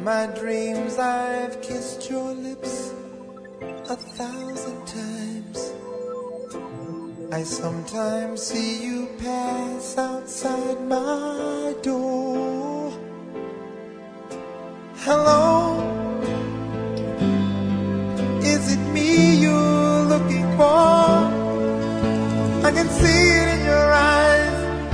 my dreams I've kissed your lips 1,000 times. I sometimes see you pass outside my door. Hello, is it me you're looking for? I can see it in your eyes,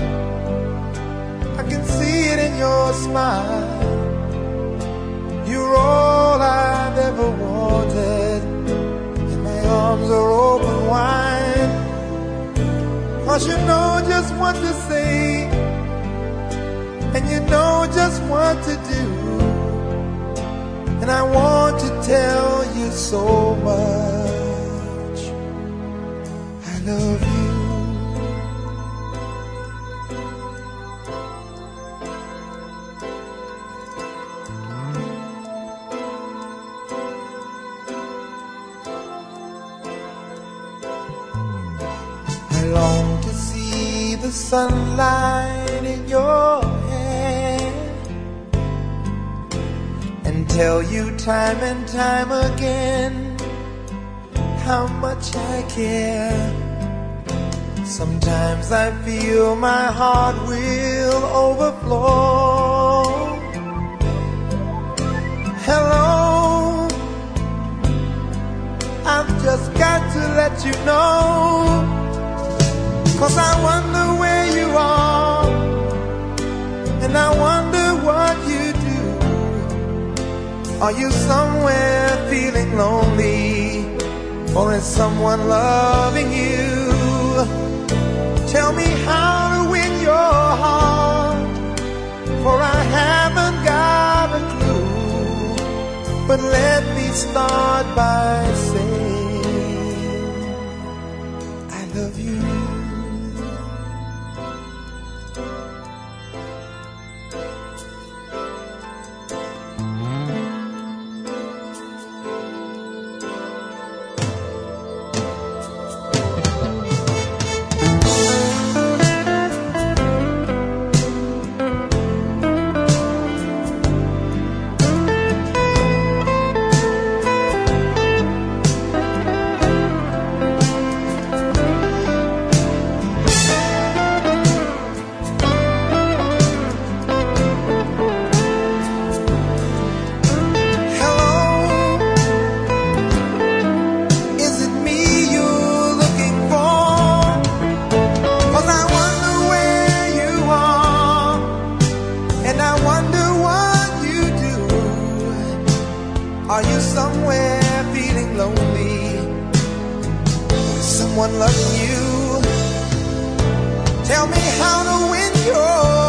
I can see it in your smile. You're all I've ever wanted, and my arms are open wide. 'Cause you know just what to say, and you know just what to do. And I want to tell you so much, I love you. I long to see the sunlight in your hair and tell you time and time again how much I care. Sometimes I feel my heart will overflow. Hello, I've just got to let you know, 'cause I wonder where you are, and I wonder what you do. Are you somewhere feeling lonely, or is someone loving you? Tell me how to win your heart, for I haven't got a clue. But let me start by saying I love you. Are you somewhere feeling lonely? Someone loving you? Tell me how to win your